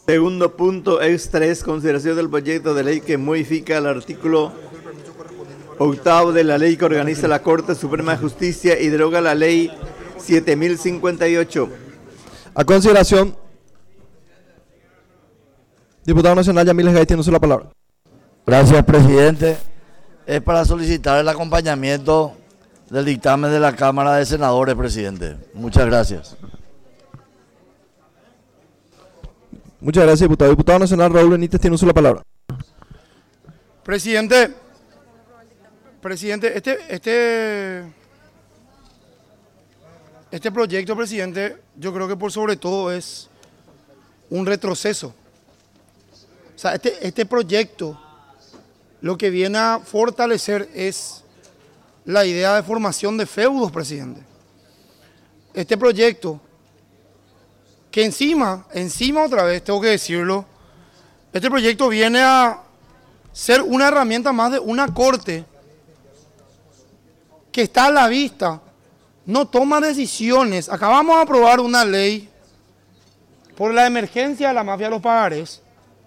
Segundo punto es 3, consideración del proyecto de ley que modifica el artículo 8 de la ley que organiza la Corte Suprema de Justicia y deroga la ley 7058. A consideración, diputado nacional Yamil Esgay, tiene la palabra. Gracias, presidente. Es para solicitar el acompañamiento del dictamen de la Cámara de Senadores, presidente. Muchas gracias. Muchas gracias, diputado. Diputado nacional Raúl Benítez, tiene la palabra. Presidente, este proyecto, presidente, yo creo que por sobre todo es un retroceso. O sea, este proyecto lo que viene a fortalecer es la idea de formación de feudos, presidente. Este proyecto, que encima otra vez, tengo que decirlo, este proyecto viene a ser una herramienta más de una corte que está a la vista, no toma decisiones. Acabamos de aprobar una ley por la emergencia de la mafia de los pagarés.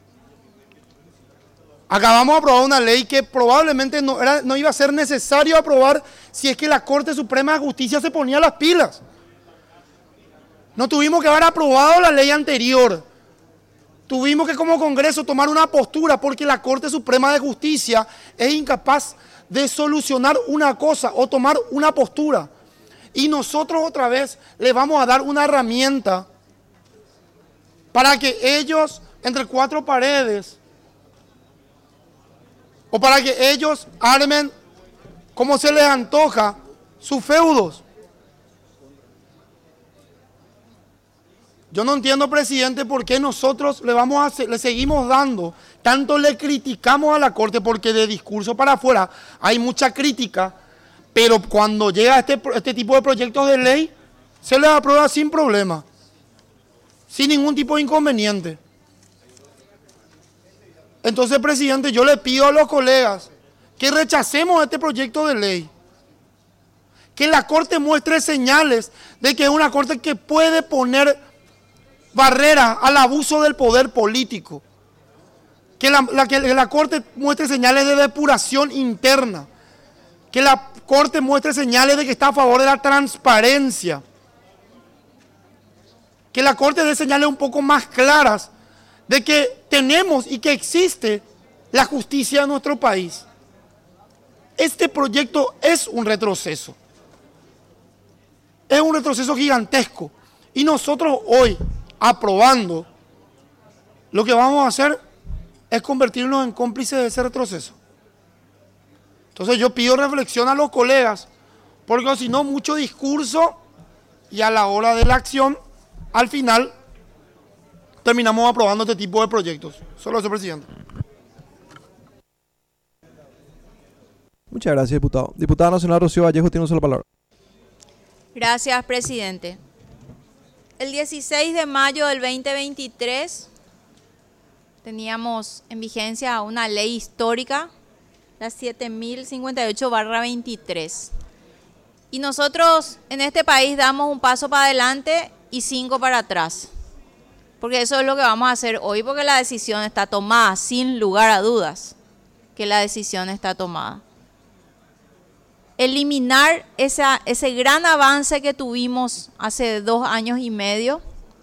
Acabamos de aprobar una ley que probablemente no iba a ser necesario aprobar si es que la Corte Suprema de Justicia se ponía las pilas. No tuvimos que haber aprobado la ley anterior. Tuvimos que como Congreso tomar una postura porque la Corte Suprema de Justicia es incapaz de solucionar una cosa o tomar una postura. Y nosotros otra vez le vamos a dar una herramienta para que ellos, entre cuatro paredes, o para que ellos armen como se les antoja sus feudos. Yo no entiendo, presidente, por qué nosotros le seguimos dando, tanto le criticamos a la Corte, porque de discurso para afuera hay mucha crítica, pero cuando llega este tipo de proyectos de ley, se les aprueba sin problema, sin ningún tipo de inconveniente. Entonces, presidente, yo le pido a los colegas que rechacemos este proyecto de ley, que la Corte muestre señales de que es una Corte que puede poner barreras al abuso del poder político, que la Corte muestre señales de depuración interna, que la Corte muestre señales de que está a favor de la transparencia, que la Corte dé señales un poco más claras de que tenemos y que existe la justicia en nuestro país. Este proyecto es un retroceso gigantesco, y nosotros hoy, aprobando, lo que vamos a hacer es convertirnos en cómplices de ese retroceso. Entonces yo pido reflexión a los colegas, porque si no, mucho discurso, y a la hora de la acción, al final, terminamos aprobando este tipo de proyectos. Solo eso, presidente. Muchas gracias, diputado. Diputada nacional Rocío Vallejo, tiene la palabra. Gracias, presidente. El 16 de mayo del 2023 teníamos en vigencia una ley histórica, la 7058/23. Y nosotros en este país damos un paso para adelante y 5 para atrás. Porque eso es lo que vamos a hacer hoy, porque la decisión está tomada, sin lugar a dudas, que la decisión está tomada. Eliminar ese gran avance que tuvimos hace 2 años y medio,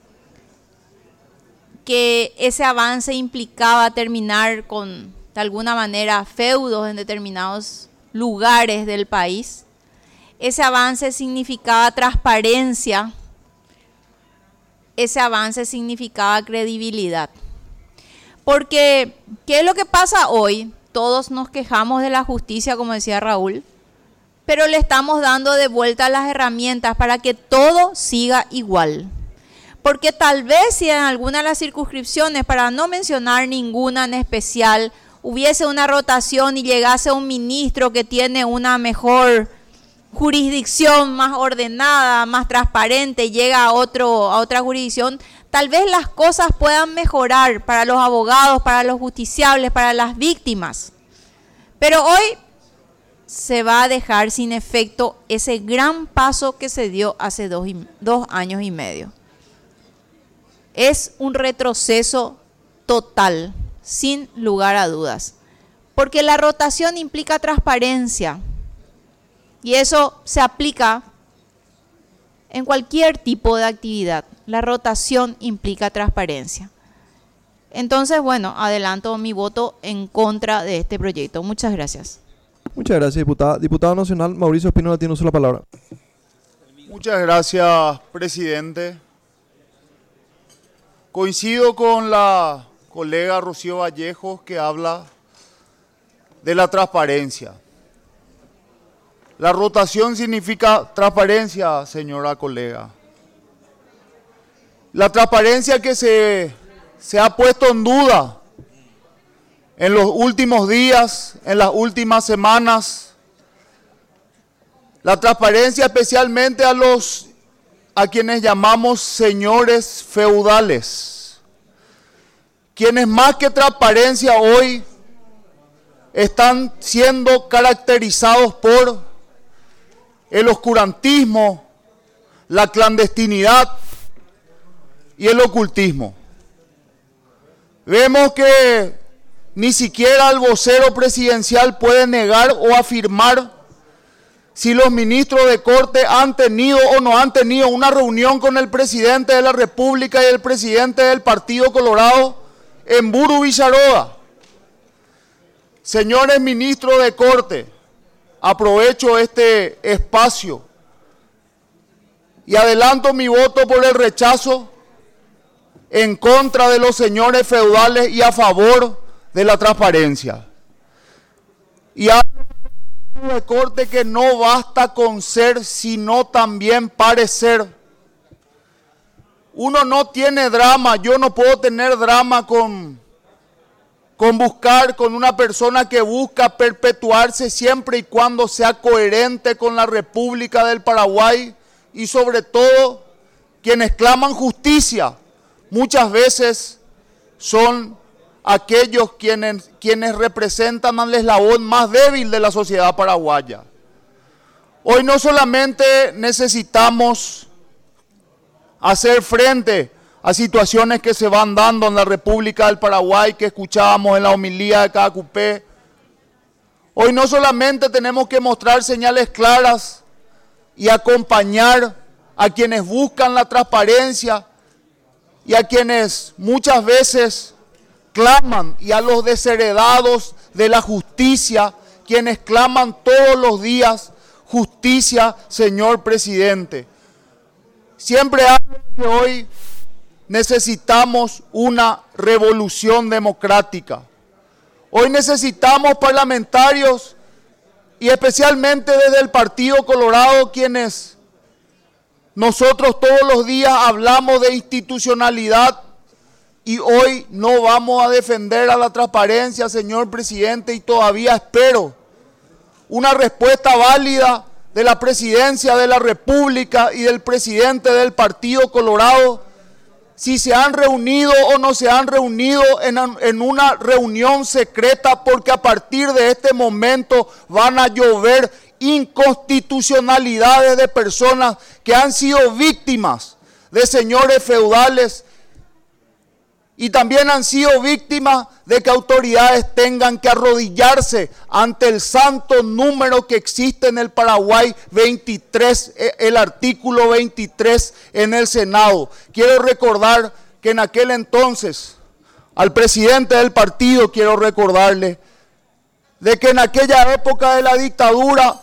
que ese avance implicaba terminar con, de alguna manera, feudos en determinados lugares del país. Ese avance significaba transparencia. Ese avance significaba credibilidad. Porque, ¿qué es lo que pasa hoy? Todos nos quejamos de la justicia, como decía Raúl, pero le estamos dando de vuelta las herramientas para que todo siga igual. Porque tal vez si en alguna de las circunscripciones, para no mencionar ninguna en especial, hubiese una rotación y llegase un ministro que tiene una mejor jurisdicción, más ordenada, más transparente, llega a otra jurisdicción, tal vez las cosas puedan mejorar para los abogados, para los justiciables, para las víctimas. Pero hoy se va a dejar sin efecto ese gran paso que se dio hace 2 años y medio. Es un retroceso total, sin lugar a dudas. Porque la rotación implica transparencia. Y eso se aplica en cualquier tipo de actividad. La rotación implica transparencia. Entonces, bueno, adelanto mi voto en contra de este proyecto. Muchas gracias. Muchas gracias, diputada. Diputado nacional Mauricio Espínola tiene uso la palabra. Muchas gracias, presidente. Coincido con la colega Rocío Vallejos que habla de la transparencia. La rotación significa transparencia, señora colega. La transparencia que se ha puesto en duda en los últimos días, en las últimas semanas. La transparencia especialmente a quienes llamamos señores feudales, quienes más que transparencia hoy están siendo caracterizados por el oscurantismo, la clandestinidad y el ocultismo. Vemos que ni siquiera el vocero presidencial puede negar o afirmar si los ministros de Corte han tenido o no han tenido una reunión con el presidente de la República y el presidente del Partido Colorado en Buru Villaroa. Señores ministros de Corte, aprovecho este espacio y adelanto mi voto por el rechazo en contra de los señores feudales y a favor de la transparencia. Y hablo de Corte que no basta con ser, sino también parecer. Uno no tiene drama, yo no puedo tener drama con buscar, con una persona que busca perpetuarse siempre y cuando sea coherente con la República del Paraguay y sobre todo quienes claman justicia. Muchas veces son aquellos quienes representan al eslabón más débil de la sociedad paraguaya. Hoy no solamente necesitamos hacer frente a situaciones que se van dando en la República del Paraguay, que escuchábamos en la homilía de Caacupé. Hoy no solamente tenemos que mostrar señales claras y acompañar a quienes buscan la transparencia y a quienes muchas veces claman, y a los desheredados de la justicia, quienes claman todos los días justicia, señor presidente. Siempre hablo que hoy necesitamos una revolución democrática. Hoy necesitamos parlamentarios y especialmente desde el Partido Colorado, quienes nosotros todos los días hablamos de institucionalidad y hoy no vamos a defender a la transparencia, señor presidente, y todavía espero una respuesta válida de la presidencia de la República y del presidente del Partido Colorado, si se han reunido o no se han reunido en una reunión secreta, porque a partir de este momento van a llover inconstitucionalidades de personas que han sido víctimas de señores feudales y también han sido víctimas de que autoridades tengan que arrodillarse ante el santo número que existe en el Paraguay, 23, el artículo 23 en el Senado. Quiero recordar que en aquel entonces, al presidente del partido, quiero recordarle de que en aquella época de la dictadura,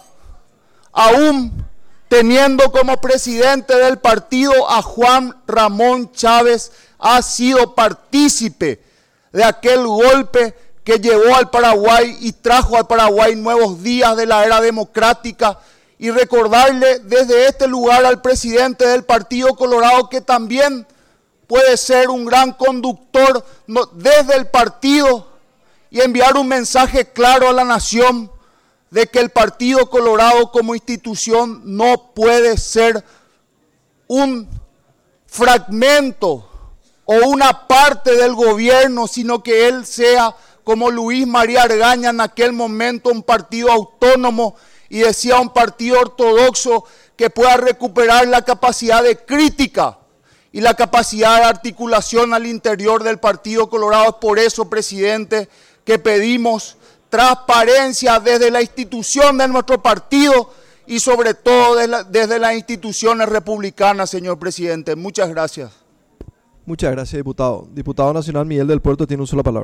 aún teniendo como presidente del partido a Juan Ramón Chávez, ha sido partícipe de aquel golpe que llevó al Paraguay y trajo al Paraguay nuevos días de la era democrática, y recordarle desde este lugar al presidente del Partido Colorado que también puede ser un gran conductor desde el partido y enviar un mensaje claro a la nación de que el Partido Colorado como institución no puede ser un fragmento o una parte del gobierno, sino que él sea, como Luis María Argaña en aquel momento, un partido autónomo, y decía un partido ortodoxo que pueda recuperar la capacidad de crítica y la capacidad de articulación al interior del Partido Colorado. Es por eso, presidente, que pedimos transparencia desde la institución de nuestro partido y sobre todo desde las instituciones republicanas, señor presidente. Muchas gracias. Muchas gracias, diputado. Diputado nacional Miguel del Puerto tiene uso de la palabra.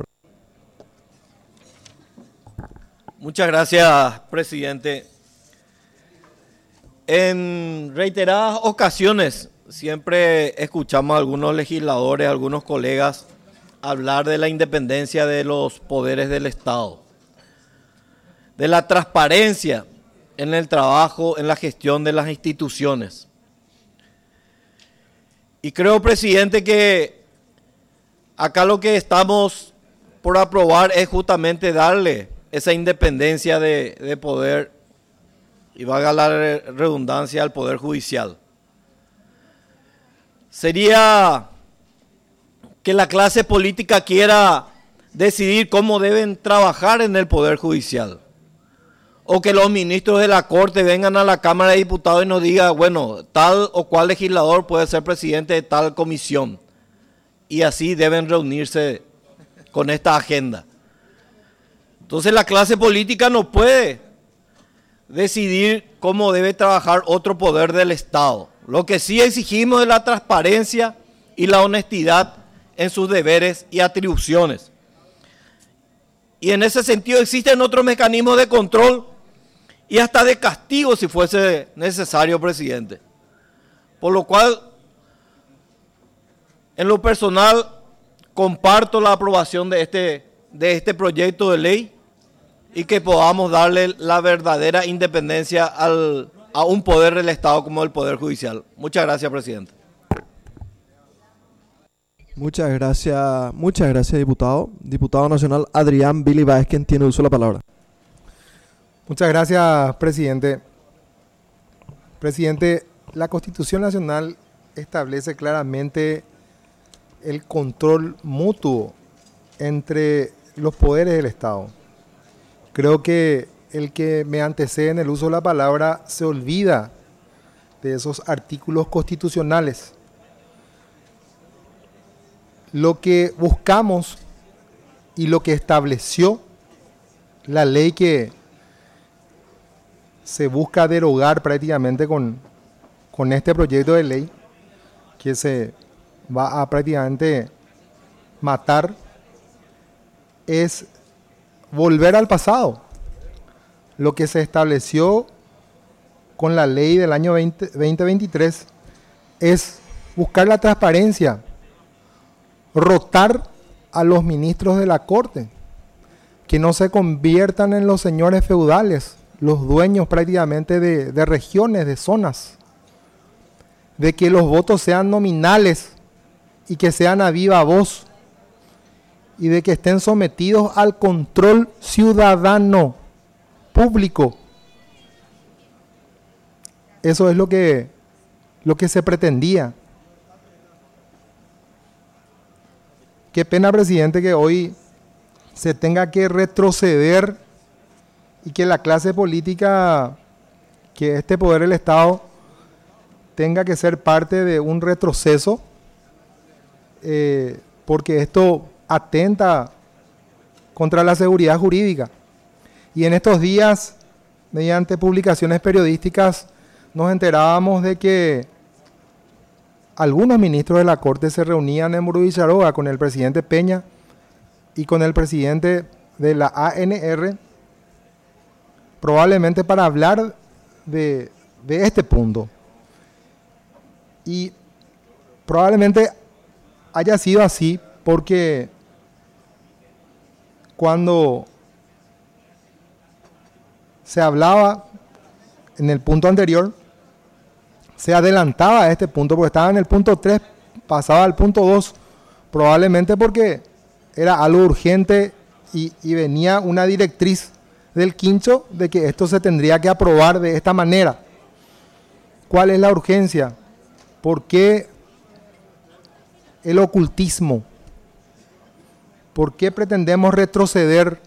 Muchas gracias, presidente. En reiteradas ocasiones siempre escuchamos a algunos legisladores, a algunos colegas hablar de la independencia de los poderes del Estado, de la transparencia en el trabajo, en la gestión de las instituciones. Y creo, presidente, que acá lo que estamos por aprobar es justamente darle esa independencia de poder, y valga la redundancia, al Poder Judicial. Sería que la clase política quiera decidir cómo deben trabajar en el Poder Judicial, o que los ministros de la Corte vengan a la Cámara de Diputados y nos digan, bueno, tal o cual legislador puede ser presidente de tal comisión, y así deben reunirse con esta agenda. Entonces la clase política no puede decidir cómo debe trabajar otro poder del Estado. Lo que sí exigimos es la transparencia y la honestidad en sus deberes y atribuciones. Y en ese sentido existen otros mecanismos de control y hasta de castigo si fuese necesario, presidente. Por lo cual, en lo personal, comparto la aprobación de este proyecto de ley y que podamos darle la verdadera independencia a un poder del Estado como el Poder Judicial. Muchas gracias, presidente. Muchas gracias, diputado. Diputado nacional Adrián Billy Báez, quien tiene uso de la palabra. Muchas gracias, presidente. Presidente, la Constitución Nacional establece claramente el control mutuo entre los poderes del Estado. Creo que el que me antecede en el uso de la palabra se olvida de esos artículos constitucionales. Lo que buscamos y lo que estableció la ley que se busca derogar prácticamente con este proyecto de ley, que se va a prácticamente matar, es volver al pasado. Lo que se estableció con la ley del año 2023 es buscar la transparencia, rotar a los ministros de la Corte, que no se conviertan en los señores feudales, los dueños prácticamente de regiones, de zonas, de que los votos sean nominales y que sean a viva voz, y de que estén sometidos al control ciudadano público. Eso es lo que se pretendía. Qué pena, presidente, que hoy se tenga que retroceder y que la clase política, que este poder del Estado, tenga que ser parte de un retroceso, porque esto atenta contra la seguridad jurídica. Y en estos días, mediante publicaciones periodísticas, nos enterábamos de que algunos ministros de la Corte se reunían en Burundícharoga con el presidente Peña y con el presidente de la ANR, probablemente para hablar de este punto. Y probablemente haya sido así porque cuando se hablaba en el punto anterior, se adelantaba a este punto, porque estaba en el punto 3, pasaba al punto 2, probablemente porque era algo urgente y venía una directriz del quincho de que esto se tendría que aprobar de esta manera. ¿Cuál es la urgencia? ¿Por qué el ocultismo? ¿Por qué pretendemos retroceder?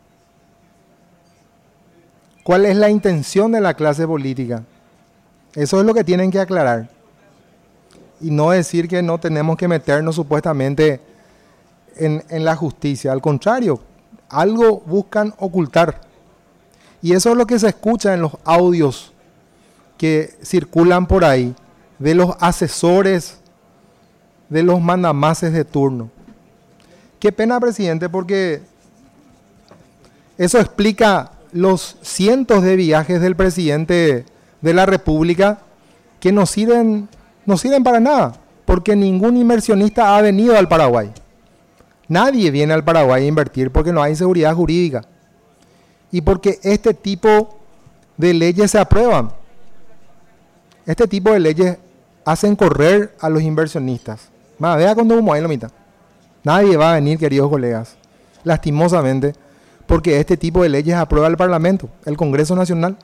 ¿Cuál es la intención de la clase política? Eso es lo que tienen que aclarar. y no decir que no tenemos que meternos supuestamente en la justicia. Al contrario, algo buscan ocultar. Y eso es lo que se escucha en los audios que circulan por ahí, de los asesores, de los mandamases de turno. Qué pena, presidente, porque eso explica los cientos de viajes del presidente de la República que no sirven para nada, porque ningún inversionista ha venido al Paraguay. Nadie viene al Paraguay a invertir porque no hay seguridad jurídica y porque este tipo de leyes se aprueban. Este tipo de leyes hacen correr a los inversionistas. Más, vea cuando humo ahí la mitad. Nadie va a venir, queridos colegas, lastimosamente, porque este tipo de leyes aprueba el Parlamento, el Congreso Nacional.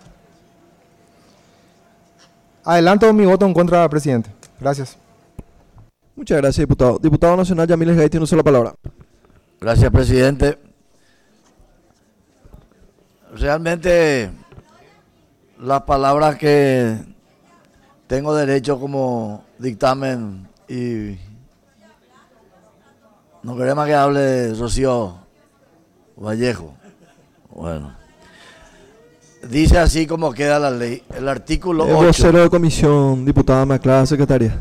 Adelanto mi voto en contra, presidente. Gracias. Muchas gracias, diputado. Diputado nacional Yamil Gay tiene una sola palabra. Gracias, presidente. Realmente las palabras que tengo derecho como dictamen y no queremos que hable Rocío Vallejo. Bueno, dice así como queda la ley. El artículo 8. Vocero de comisión, diputada, me aclara, secretaria.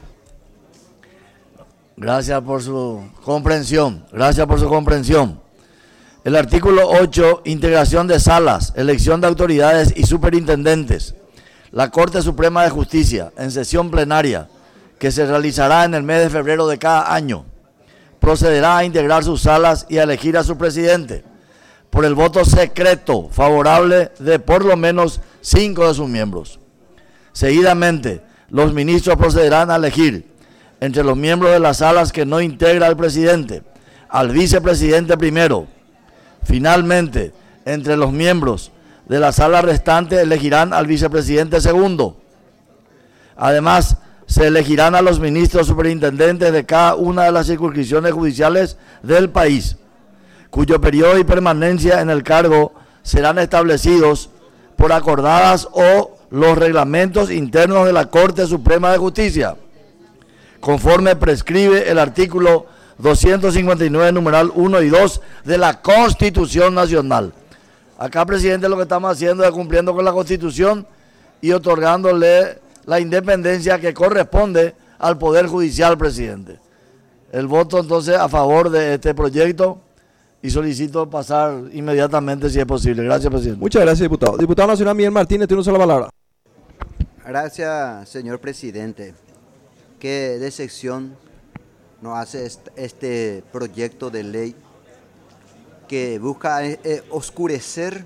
Gracias por su comprensión. Gracias por su comprensión. El artículo 8, integración de salas, elección de autoridades y superintendentes. La Corte Suprema de Justicia, en sesión plenaria, que se realizará en el mes de febrero de cada año, procederá a integrar sus salas y a elegir a su presidente por el voto secreto favorable de por lo menos 5 de sus miembros. Seguidamente, los ministros procederán a elegir entre los miembros de las salas que no integra el presidente, al vicepresidente primero. Finalmente, entre los miembros de la sala restante elegirán al vicepresidente segundo. Además, se elegirán a los ministros superintendentes de cada una de las circunscripciones judiciales del país, cuyo periodo y permanencia en el cargo serán establecidos por acordadas o los reglamentos internos de la Corte Suprema de Justicia, conforme prescribe el artículo 259, numeral 1 y 2 de la Constitución Nacional. Acá, presidente, lo que estamos haciendo es cumpliendo con la Constitución y otorgándole la independencia que corresponde al Poder Judicial, presidente. El voto, entonces, a favor de este proyecto y solicito pasar inmediatamente, si es posible. Gracias, presidente. Muchas gracias, diputado. Diputado nacional Miguel Martínez tiene una sola palabra. Gracias, señor presidente. Qué decepción nos hace este proyecto de ley que busca oscurecer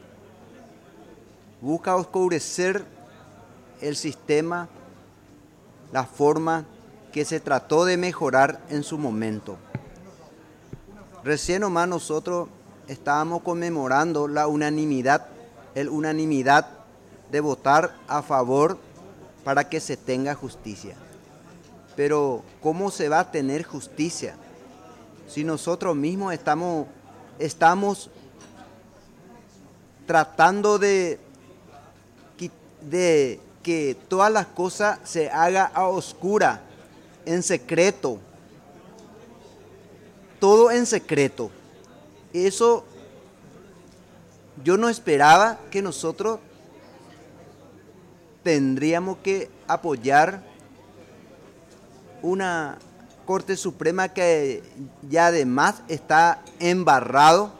el sistema, la forma que se trató de mejorar en su momento. Recién nomás nosotros estábamos conmemorando la unanimidad de votar a favor para que se tenga justicia. Pero ¿cómo se va a tener justicia si nosotros mismos estamos tratando de que todas las cosas se haga a oscura, en secreto, todo en secreto? Eso yo no esperaba que nosotros tendríamos que apoyar una Corte Suprema que ya además está embarrado.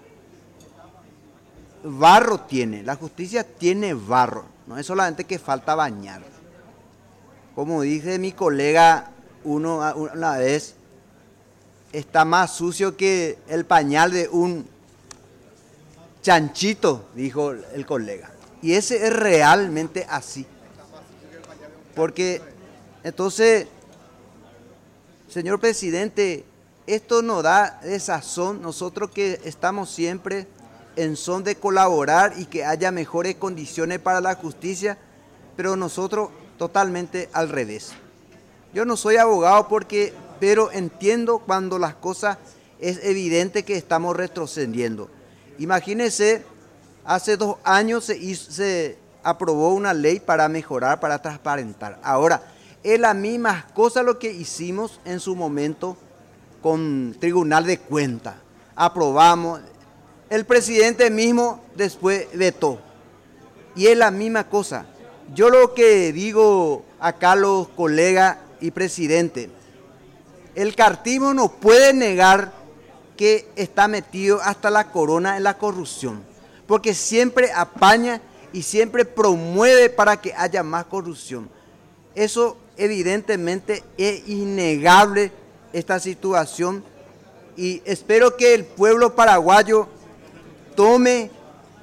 Barro tiene, la justicia tiene barro, no es solamente que falta bañar. Como dice mi colega una vez, está más sucio que el pañal de un chanchito, dijo el colega. Y ese es realmente así. Porque entonces, señor presidente, esto nos da desazón, nosotros que estamos siempre en son de colaborar y que haya mejores condiciones para la justicia, pero nosotros totalmente al revés. Yo no soy abogado pero entiendo cuando las cosas es evidente que estamos retrocediendo. Imagínense, hace 2 años se aprobó una ley para mejorar, para transparentar. Ahora, Es la misma cosa lo que hicimos en su momento con Tribunal de Cuentas. Aprobamos, el presidente mismo después vetó. Y es la misma cosa. Yo lo que digo acá a los colegas y presidente, el cartismo no puede negar que está metido hasta la corona en la corrupción, porque siempre apaña y siempre promueve para que haya más corrupción. Eso evidentemente es innegable, esta situación, y espero que el pueblo paraguayo tome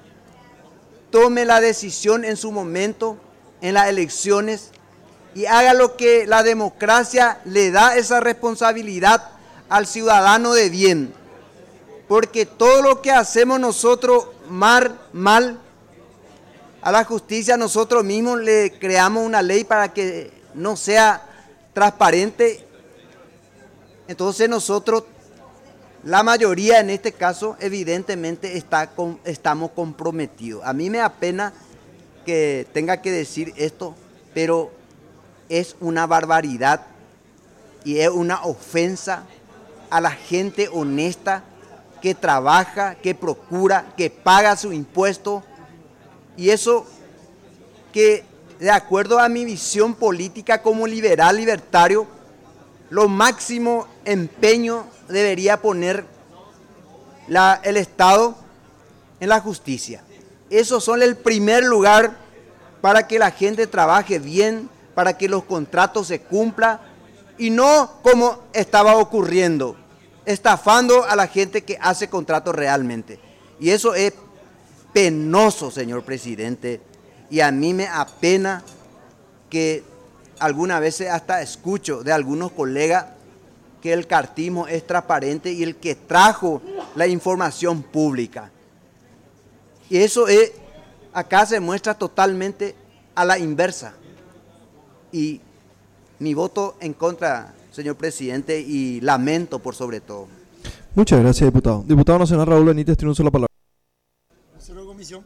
la decisión en su momento, en las elecciones, y haga lo que la democracia le da esa responsabilidad al ciudadano de bien. Porque todo lo que hacemos nosotros mal, a la justicia nosotros mismos le creamos una ley para que no sea transparente. Entonces nosotros, la mayoría en este caso, evidentemente estamos comprometidos. A mí me da pena que tenga que decir esto, pero es una barbaridad y es una ofensa a la gente honesta que trabaja, que procura, que paga su impuesto, y eso que de acuerdo a mi visión política como liberal libertario, lo máximo empeño debería poner el Estado en la justicia. Esos son el primer lugar para que la gente trabaje bien, para que los contratos se cumplan, y no como estaba ocurriendo, estafando a la gente que hace contratos realmente. Y eso es penoso, señor presidente, y a mí me apena que algunas veces hasta escucho de algunos colegas que el cartismo es transparente y el que trajo la información pública. Y eso es, acá se muestra totalmente a la inversa. Y mi voto en contra, señor presidente, y lamento por sobre todo. Muchas gracias, diputado. Diputado nacional Raúl Benítez tiene un solo palabra. Comisión.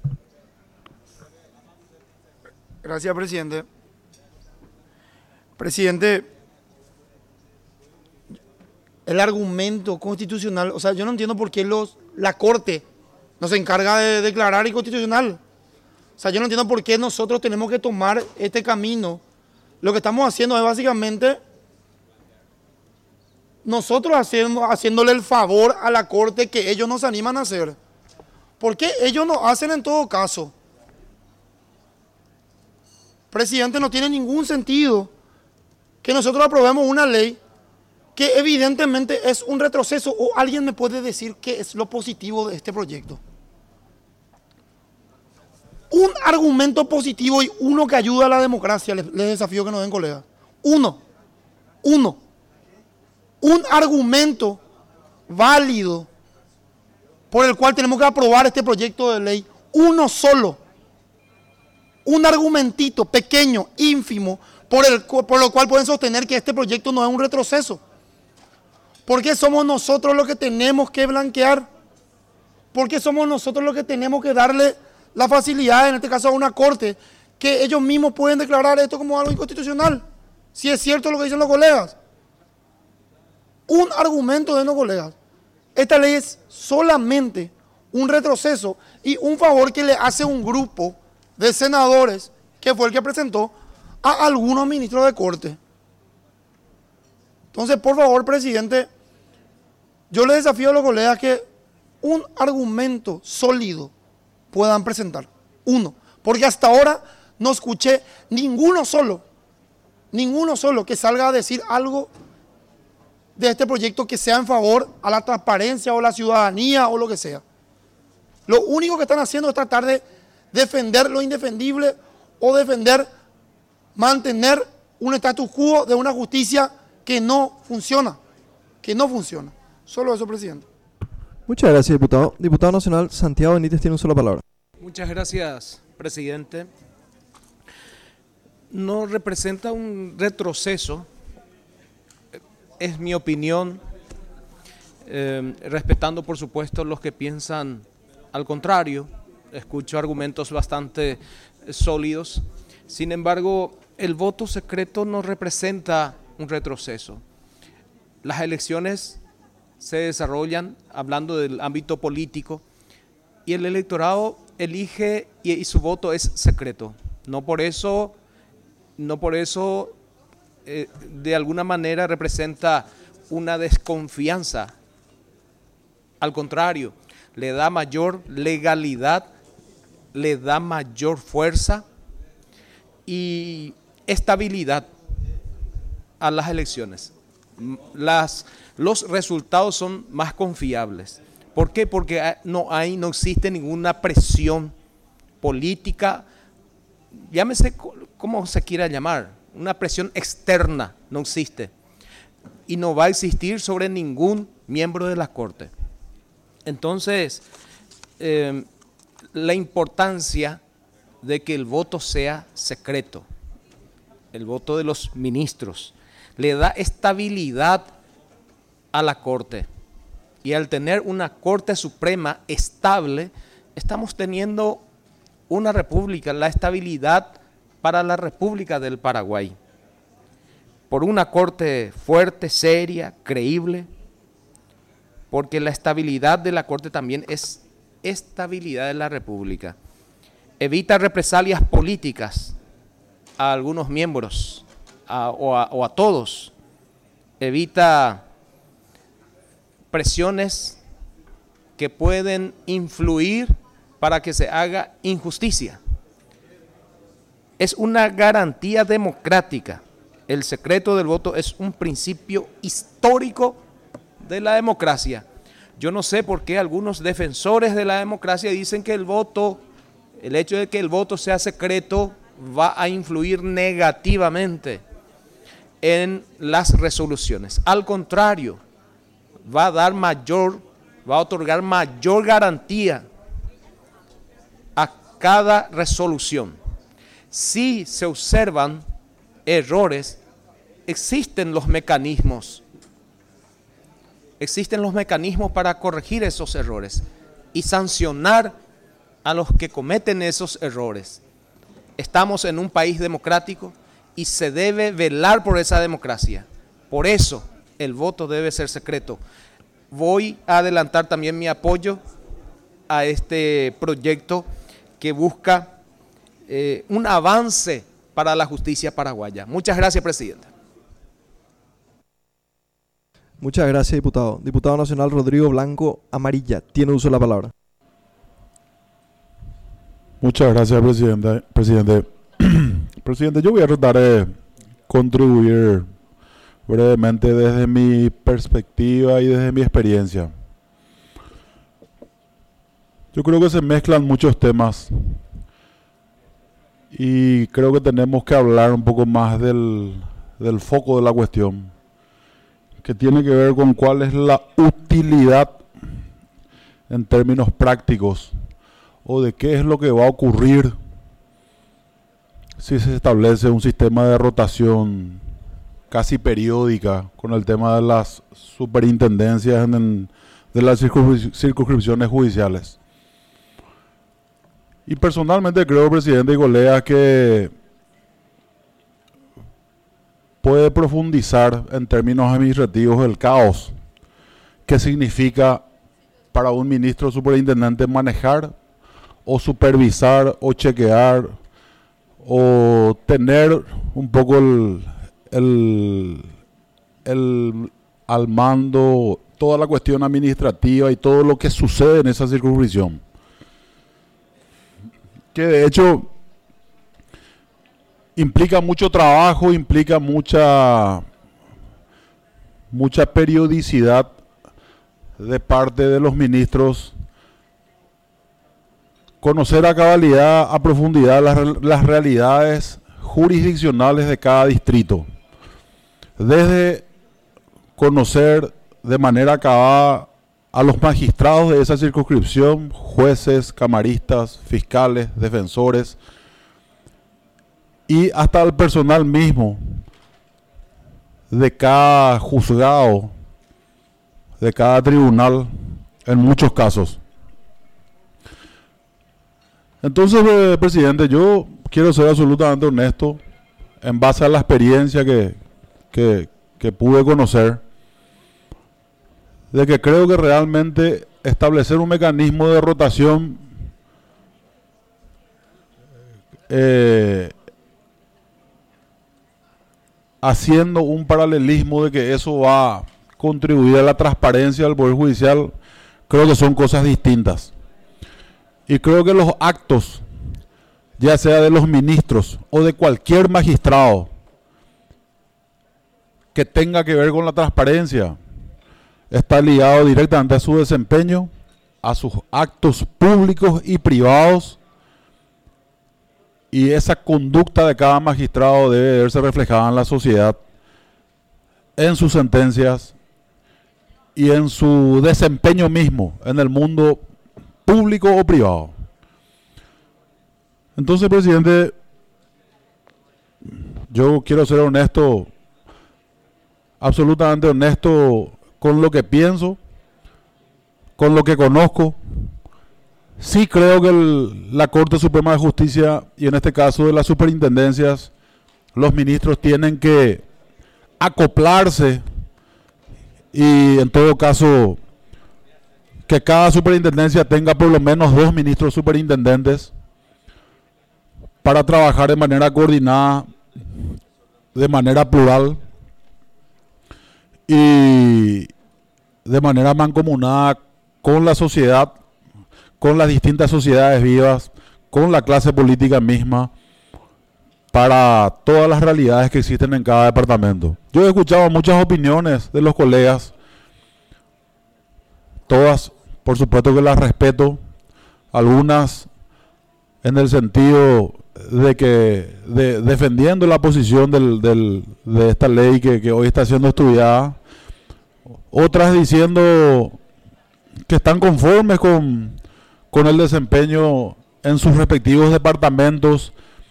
Gracias, presidente. Presidente, el argumento constitucional, o sea, yo no entiendo por qué la Corte nos encarga de declarar inconstitucional. O sea, yo no entiendo por qué nosotros tenemos que tomar este camino. Lo que estamos haciendo es básicamente nosotros haciéndole el favor a la Corte que ellos nos animan a hacer. ¿Por qué ellos no hacen en todo caso? Presidente, no tiene ningún sentido que nosotros aprobemos una ley que evidentemente es un retroceso. ¿O alguien me puede decir qué es lo positivo de este proyecto? Un argumento positivo y uno que ayuda a la democracia, les desafío que nos den, colegas. Uno. Un argumento válido por el cual tenemos que aprobar este proyecto de ley. Uno solo. Un argumentito pequeño, ínfimo, por lo cual pueden sostener que este proyecto no es un retroceso. Porque somos nosotros los que tenemos que blanquear. Porque somos nosotros los que tenemos que darle la facilidad, en este caso a una corte, que ellos mismos pueden declarar esto como algo inconstitucional. Si es cierto lo que dicen los colegas. Un argumento de los colegas. Esta ley es solamente un retroceso y un favor que le hace un grupo de senadores, que fue el que presentó, a algunos ministros de corte. Entonces, por favor, presidente, yo le desafío a los colegas que un argumento sólido puedan presentar. Uno. Porque hasta ahora no escuché ninguno solo que salga a decir algo de este proyecto que sea en favor a la transparencia o la ciudadanía o lo que sea. Lo único que están haciendo es tratar de defender lo indefendible o mantener un status quo de una justicia que no funciona. Solo eso, presidente. Muchas gracias, diputado. Diputado nacional Santiago Benítez tiene una sola palabra. Muchas gracias, presidente. No representa un retroceso, es mi opinión, respetando por supuesto los que piensan al contrario. Escucho argumentos bastante sólidos. Sin embargo, el voto secreto no representa un retroceso. Las elecciones se desarrollan hablando del ámbito político y el electorado elige y su voto es secreto. No por eso de alguna manera representa una desconfianza. Al contrario, le da mayor legalidad, le da mayor fuerza y estabilidad a las elecciones. Los resultados son más confiables. ¿Por qué? Porque no existe ninguna presión política, llámese como se quiera llamar, una presión externa no existe y no va a existir sobre ningún miembro de la Corte. Entonces, la importancia de que el voto sea secreto, el voto de los ministros, le da estabilidad a la Corte. Y al tener una Corte Suprema estable, estamos teniendo una república, la estabilidad para la República del Paraguay. Por una Corte fuerte, seria, creíble, porque la estabilidad de la Corte también es estabilidad de la República. Evita represalias políticas a algunos miembros o a todos. Evita presiones que pueden influir para que se haga injusticia. Es una garantía democrática. El secreto del voto es un principio histórico de la democracia. Yo no sé por qué algunos defensores de la democracia dicen que el hecho de que el voto sea secreto va a influir negativamente en las resoluciones. Al contrario, va a otorgar mayor garantía a cada resolución. Si se observan errores, existen los mecanismos para corregir esos errores y sancionar a los que cometen esos errores. Estamos en un país democrático y se debe velar por esa democracia. Por eso el voto debe ser secreto. Voy a adelantar también mi apoyo a este proyecto que busca un avance para la justicia paraguaya. Muchas gracias, presidente. Muchas gracias, diputado. Diputado nacional Rodrigo Blanco Amarilla, tiene uso de la palabra. Muchas gracias, presidente. Presidente, yo voy a tratar de contribuir brevemente desde mi perspectiva y desde mi experiencia. Yo creo que se mezclan muchos temas y creo que tenemos que hablar un poco más del foco de la cuestión, que tiene que ver con cuál es la utilidad en términos prácticos o de qué es lo que va a ocurrir si se establece un sistema de rotación casi periódica con el tema de las superintendencias de las circunscripciones judiciales. Y personalmente creo, presidente y colegas, que puede profundizar en términos administrativos el caos que significa para un ministro superintendente manejar o supervisar o chequear o tener un poco al mando toda la cuestión administrativa y todo lo que sucede en esa circunscripción. Que de hecho implica mucho trabajo, implica mucha periodicidad de parte de los ministros, conocer a cabalidad, a profundidad las realidades jurisdiccionales de cada distrito, desde conocer de manera acabada a los magistrados de esa circunscripción, jueces, camaristas, fiscales, defensores, y hasta el personal mismo de cada juzgado, de cada tribunal, en muchos casos. Entonces, presidente, yo quiero ser absolutamente honesto en base a la experiencia que pude conocer, de que creo que realmente establecer un mecanismo de rotación haciendo un paralelismo de que eso va a contribuir a la transparencia del Poder Judicial, creo que son cosas distintas. Y creo que los actos, ya sea de los ministros o de cualquier magistrado que tenga que ver con la transparencia, está ligado directamente a su desempeño, a sus actos públicos y privados, y esa conducta de cada magistrado debe verse reflejada en la sociedad, en sus sentencias y en su desempeño mismo en el mundo público o privado. Entonces, presidente, yo quiero ser honesto, absolutamente honesto con lo que pienso, con lo que conozco. Sí creo que la Corte Suprema de Justicia, y en este caso de las superintendencias, los ministros tienen que acoplarse y en todo caso que cada superintendencia tenga por lo menos 2 ministros superintendentes para trabajar de manera coordinada, de manera plural y de manera mancomunada con la sociedad, con las distintas sociedades vivas, con la clase política misma, para todas las realidades que existen en cada departamento. Yo he escuchado muchas opiniones de los colegas, todas, por supuesto que las respeto, algunas en el sentido de que defendiendo la posición de esta ley que hoy está siendo estudiada, otras diciendo que están conformes con el desempeño en sus respectivos departamentos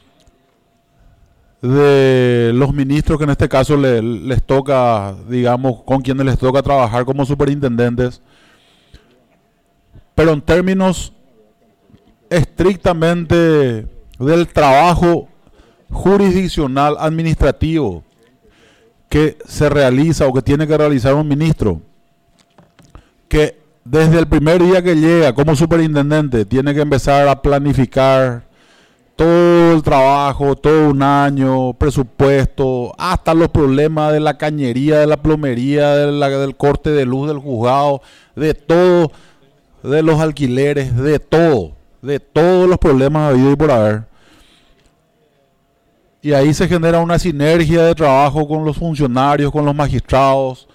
de los ministros que en este caso les toca, digamos, con quienes les toca trabajar como superintendentes. Pero en términos estrictamente del trabajo jurisdiccional administrativo que se realiza o que tiene que realizar un ministro, que desde el primer día que llega como superintendente tiene que empezar a planificar todo el trabajo, todo un año, presupuesto, hasta los problemas de la cañería, de la plomería, del corte de luz del juzgado, de todo, de los alquileres, de todos los problemas habidos y por haber. Y ahí se genera una sinergia de trabajo con los funcionarios, con los magistrados.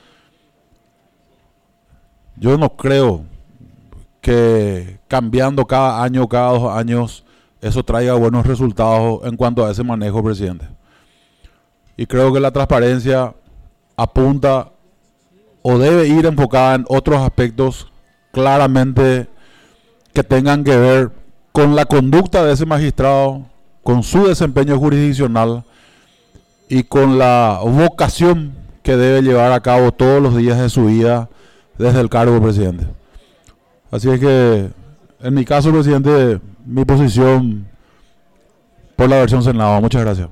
Yo no creo que cambiando cada año, cada 2 años, eso traiga buenos resultados en cuanto a ese manejo, presidente. Y creo que la transparencia apunta o debe ir enfocada en otros aspectos claramente que tengan que ver con la conducta de ese magistrado, con su desempeño jurisdiccional y con la vocación que debe llevar a cabo todos los días de su vida desde el cargo de presidente. Así es que, en mi caso, presidente, mi posición por la versión Senado. Muchas gracias.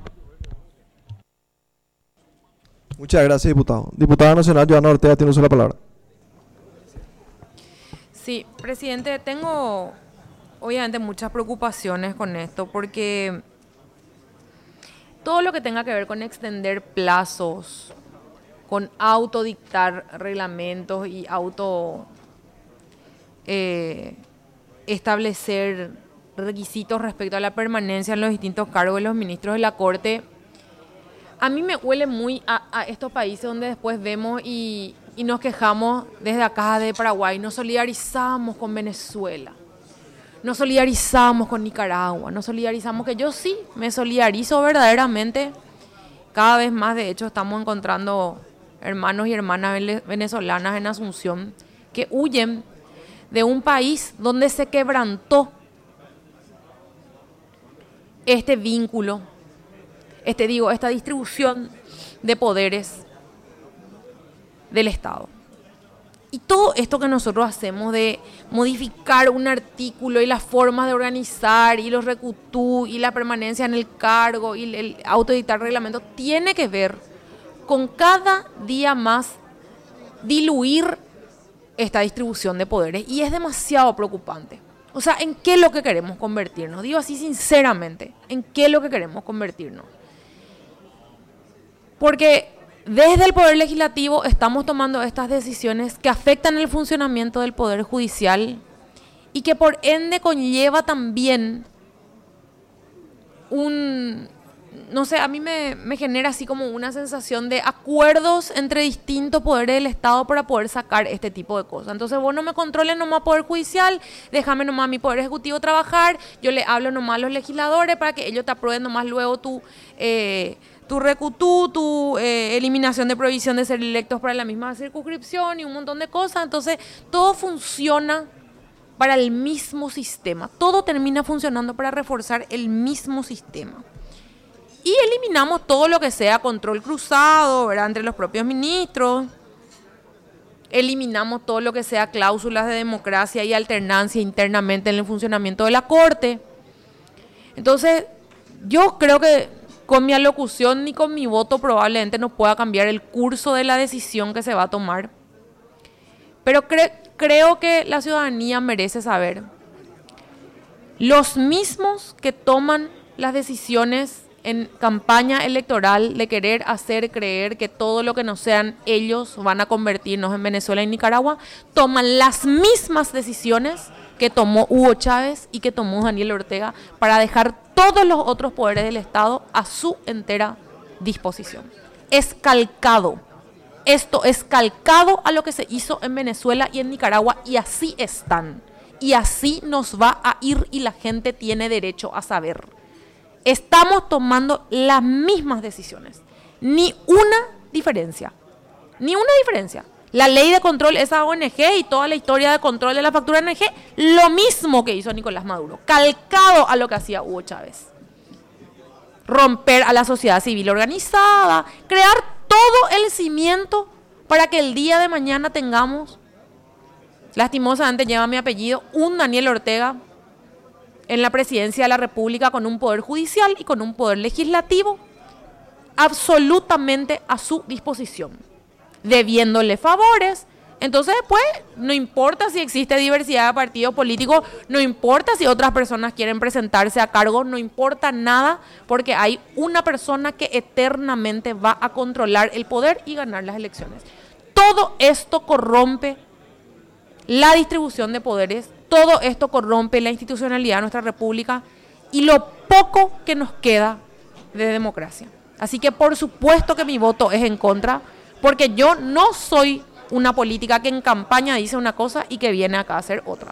Muchas gracias, diputado. Diputada nacional, Joana Ortega, tiene usted la palabra. Sí, presidente, tengo obviamente muchas preocupaciones con esto porque todo lo que tenga que ver con extender plazos, con autodictar reglamentos y establecer requisitos respecto a la permanencia en los distintos cargos de los ministros de la Corte, a mí me huele muy a estos países donde después vemos y nos quejamos desde acá de Paraguay, nos solidarizamos con Venezuela, nos solidarizamos con Nicaragua, nos solidarizamos, que yo sí me solidarizo verdaderamente. Cada vez más, de hecho, estamos encontrando hermanos y hermanas venezolanas en Asunción que huyen de un país donde se quebrantó este vínculo, esta distribución de poderes del Estado. Y todo esto que nosotros hacemos de modificar un artículo y las formas de organizar y los recutú y la permanencia en el cargo y el autoeditar reglamento tiene que ver con cada día más diluir esta distribución de poderes, y es demasiado preocupante. O sea, ¿en qué es lo que queremos convertirnos? Digo así sinceramente, ¿en qué es lo que queremos convertirnos? Porque desde el Poder Legislativo estamos tomando estas decisiones que afectan el funcionamiento del Poder Judicial y que por ende conlleva también no sé, a mí me genera así como una sensación de acuerdos entre distintos poderes del Estado para poder sacar este tipo de cosas. Entonces vos no me controles nomás Poder Judicial, déjame nomás a mi Poder Ejecutivo trabajar, yo le hablo nomás a los legisladores para que ellos te aprueben nomás luego tu recutú, tu eliminación de prohibición de ser electos para la misma circunscripción y un montón de cosas. Entonces todo funciona para el mismo sistema, todo termina funcionando para reforzar el mismo sistema. Y eliminamos todo lo que sea control cruzado, ¿verdad?, entre los propios ministros. Eliminamos todo lo que sea cláusulas de democracia y alternancia internamente en el funcionamiento de la Corte. Entonces, yo creo que con mi alocución ni con mi voto probablemente no pueda cambiar el curso de la decisión que se va a tomar. Pero creo que la ciudadanía merece saber. Los mismos que toman las decisiones en campaña electoral de querer hacer creer que todo lo que no sean ellos van a convertirnos en Venezuela y Nicaragua, toman las mismas decisiones que tomó Hugo Chávez y que tomó Daniel Ortega para dejar todos los otros poderes del Estado a su entera disposición. Es calcado. Esto es calcado a lo que se hizo en Venezuela y en Nicaragua, y así están. Y así nos va a ir, y la gente tiene derecho a saber. Estamos tomando las mismas decisiones. Ni una diferencia. Ni una diferencia. La ley de control, esa ONG y toda la historia de control de la factura ONG, lo mismo que hizo Nicolás Maduro. Calcado a lo que hacía Hugo Chávez. Romper a la sociedad civil organizada. Crear todo el cimiento para que el día de mañana tengamos, lastimosamente lleva mi apellido, un Daniel Ortega en la presidencia de la República con un poder judicial y con un poder legislativo absolutamente a su disposición, debiéndole favores. Entonces después no importa si existe diversidad de partidos políticos, no importa si otras personas quieren presentarse a cargo, no importa nada, porque hay una persona que eternamente va a controlar el poder y ganar las elecciones. Todo esto corrompe la distribución de poderes, todo esto corrompe la institucionalidad de nuestra república y lo poco que nos queda de democracia. Así que por supuesto que mi voto es en contra, porque yo no soy una política que en campaña dice una cosa y que viene acá a hacer otra.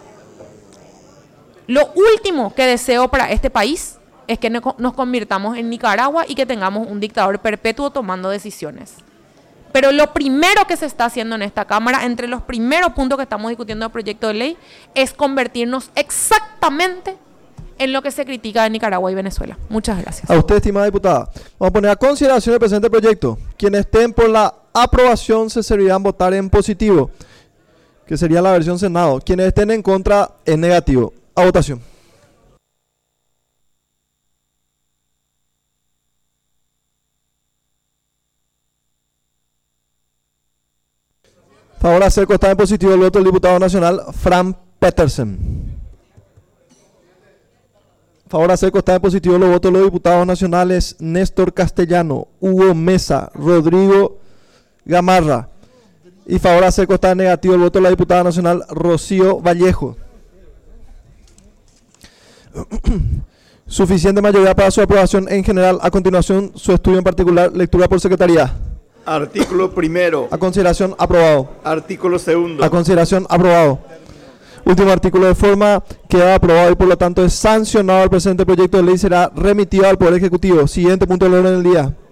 Lo último que deseo para este país es que nos convirtamos en Nicaragua y que tengamos un dictador perpetuo tomando decisiones. Pero lo primero que se está haciendo en esta Cámara, entre los primeros puntos que estamos discutiendo del proyecto de ley, es convertirnos exactamente en lo que se critica de Nicaragua y Venezuela. Muchas gracias. A usted, estimada diputada. Vamos a poner a consideración el presente proyecto. Quienes estén por la aprobación se servirán votar en positivo, que sería la versión Senado. Quienes estén en contra, en negativo. A votación. Favor hacer constar en positivo el voto del diputado nacional Fran Petersen. Favor hacer constar en positivo los votos de los diputados nacionales Néstor Castellano, Hugo Mesa, Rodrigo Gamarra. Y favor hacer constar en negativo el voto de la diputada nacional Rocío Vallejo. Suficiente mayoría para su aprobación en general. A continuación, su estudio en particular, lectura por secretaría. Artículo primero. A consideración, aprobado. Artículo segundo. A consideración, aprobado. Último artículo de forma, queda aprobado y por lo tanto es sancionado. El presente proyecto de ley será remitido al Poder Ejecutivo. Siguiente punto del orden del día.